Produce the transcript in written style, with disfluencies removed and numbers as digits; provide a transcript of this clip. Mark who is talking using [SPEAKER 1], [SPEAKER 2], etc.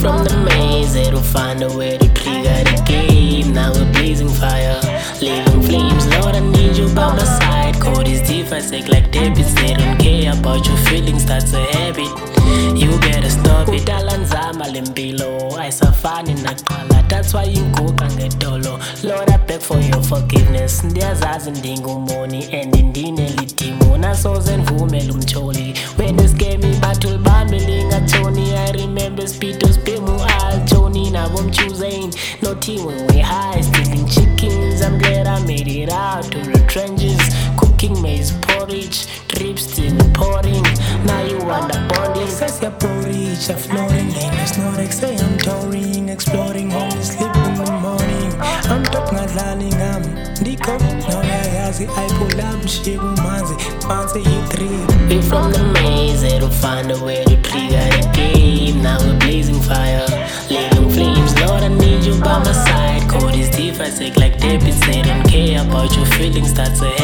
[SPEAKER 1] from the maze, it'll find a way to trigger the game. Now we're blazing fire, living flames. Lord, I need you by my side. Code is deep, I take like debits. They don't care about your feelings, that's a habit. You better stop it. Alanzama lempilo, aisafani naqala. That's why you go kangetolo. Lord, I beg for your forgiveness. Ndiyazazi ndingumoni and ndinelitimo. Nasoze ndivumele umtholi. When this game battle bambili ngathoni. I remember Speedos Bimu Altoni. Now I'm choosing no team when we high. Stealing chickens, I'm glad I made it out to the trenches. Cooking maize porridge, drips still pouring. Now you want the bonding.
[SPEAKER 2] Says your porridge, I'm floating in the snorting. Say I'm touring, exploring, only sleep in the morning. I'm talking darling, I'm Nico. No, yazi, I pull up, shibu manzi, fancy you three.
[SPEAKER 1] We from the maze, it'll find a way to trigger the game. Now we're blazing fire, living flames. Lord, I need you by my side. Code is deep, I take like debits. They don't care about your feelings, that's a